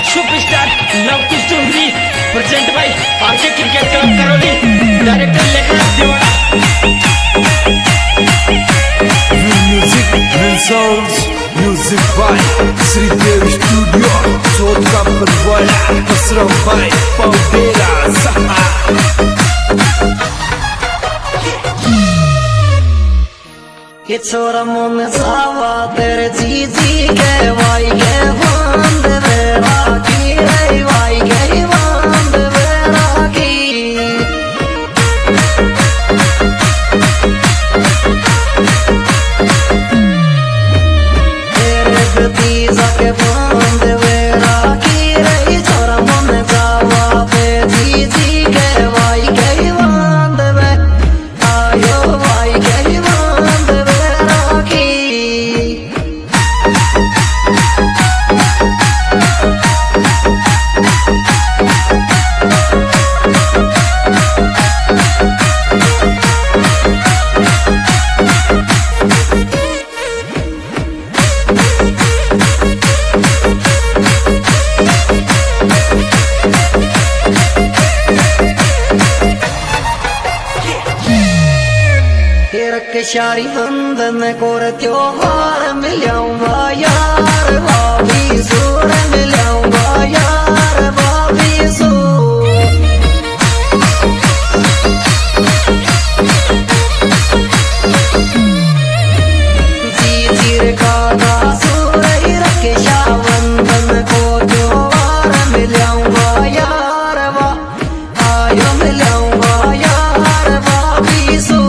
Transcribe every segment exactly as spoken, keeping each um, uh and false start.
Superstar Luvkush Chaudhary present by RK cricket club Karauli, director Lekhraj Dewada. Music resource music by Shridev studio Chauth का परवाला Ashraf bye पौडेरा सहा। ये छोरा मन सावा तेरे जी जी के वाई के बंद मेरा की रे वाई के बंद मेरा की तेरे भतीजा के बंद मेरा की रे छोरा मन सावा तेरे जी जी के वाई के बंद में आयो वाई के शारी बंधन कोर त्योहार मिलाऊंगा यार भाभी सूर मिलाऊंगा यार भाभी सू जी जीर का सूर रखे शाह बंधन को त्योहार मिलाऊंगा यार वा आयो मिलाऊंगा यार भाभी सू।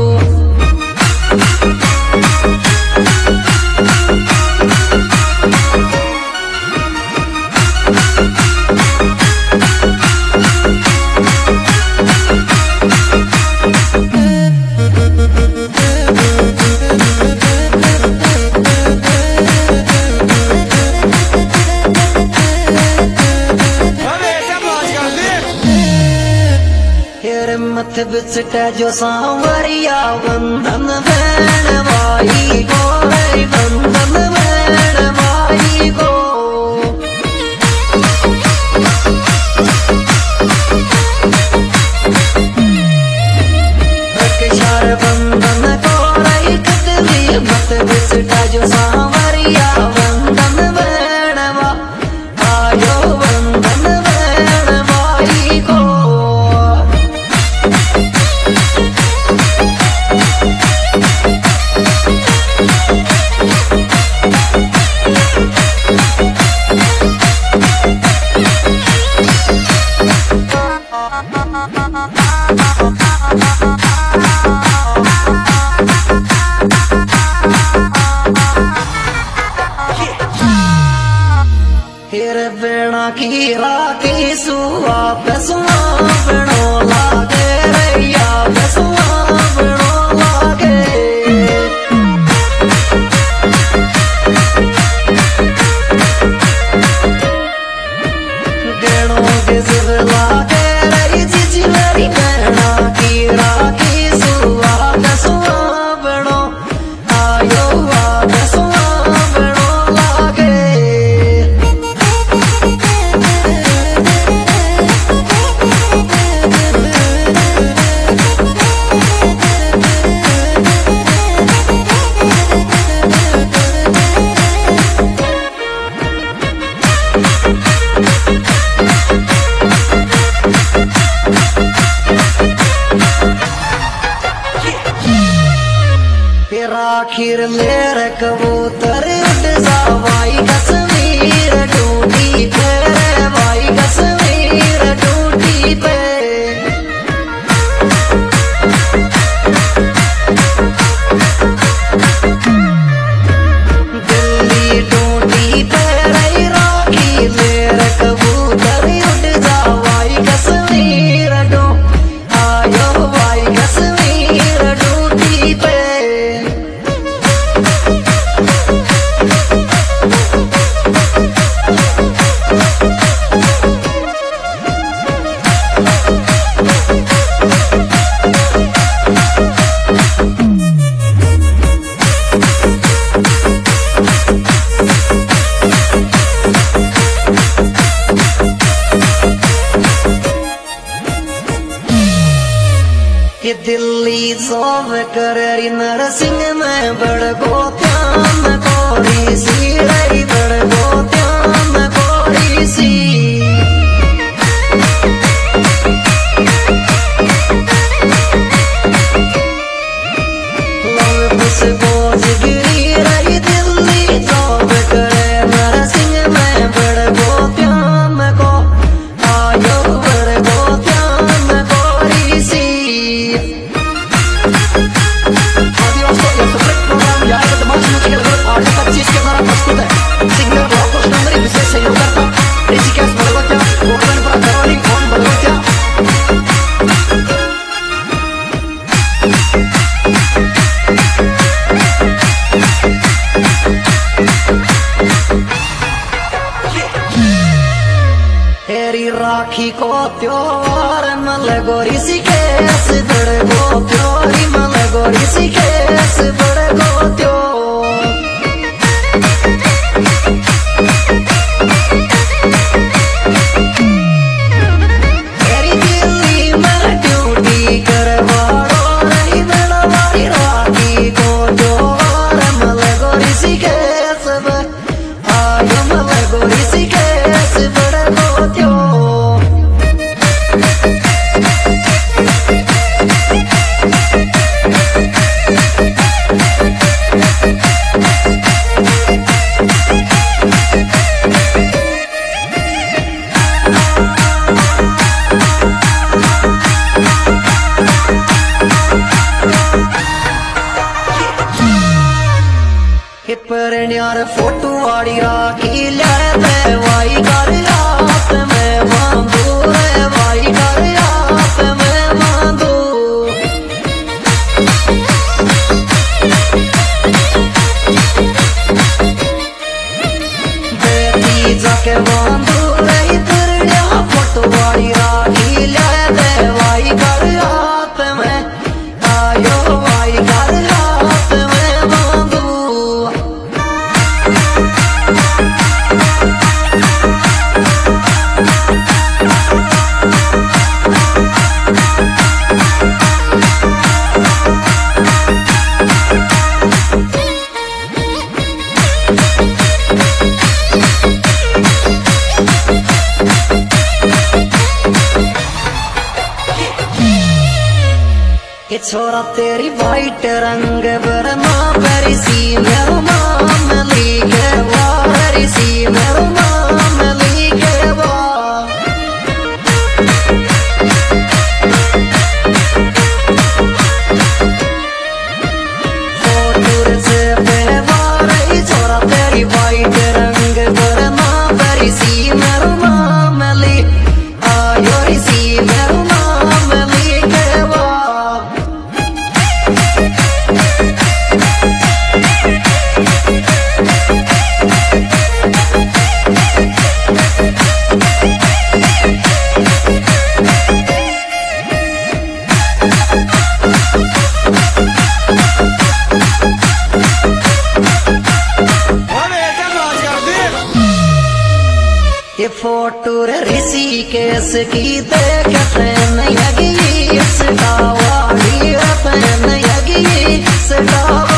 मत बिचट जो सांवरिया बंधन बैण माई को रे बंधन बैण माई को रक्षार बंधन को रे कदली मत बिचट जो सांवरिया बंधन बैण मा आयो बंधन बैण माई को। फिर बेड़ा की राखी सुआ पेसुआ बेड़ो लागे रैया पेसुआ बेड़ो लागे बेड़ो के सिर लागे रही जीजी मेरी बेड़ा की राखी सुआ पेसुआ बेड़ो आयो आ पेसुआ बेड़ो लागे। आखिर मेरे कबूतर उड़ जावाई कश्मीर टूटी पे भाई कश्मीर टूटी पे दिल्ली टूटी पे रही राखी मेरे कबूतर उड़ जावाई कश्मीर टू आयो भाई कश्मीर टूटी पे। ये दिल्ली जॉब करे नरसिंह में बड़गो त्यान कोरी सी रही बड़गो त्यान कोरी सी लव कुछ बोझ गिरी रही दिल्ली जॉब करे नरसिंह में बड़गो त्यान को आयो बड़गो त्यान कोरी सी पच्चीस के द्वारा प्रस्तुत है सिंगर बहुत नंबरी विशेष सहयोगकर्ता ऋषिकेश बलगोत्या गोवर्धन करौली कौन बलगोत्या हेरी राखी को त्योहार मलगो ऋषिकेश बड़गो त्योरी मलगो ऋषिकेश बड़गो त्यो परन्यार फोटो वाड़ी राखी ले वाई कर हाथ में बांधू रे वाई कर हाथ में बांधू बेटी जाके बांधू रे परन्या फोटो वाड़ी राखी ले वाई कर हाथ में आयो वाई कर हाथ में बांधू ये छोरा तेरी वाइट रंग बरमा बरी सी मेरो नाम लिखे वा बरी सी मेरो नाम लिखे वा फोटो से बेवा रही छोरा तेरी वाइट रंग बरमा बरी सी मेरो नाम ली आयो री सी मेरो नाम लिखे वा ये फोटो ऋषिकेश की देखते नहीं इसका वाड़ी नहीं इसका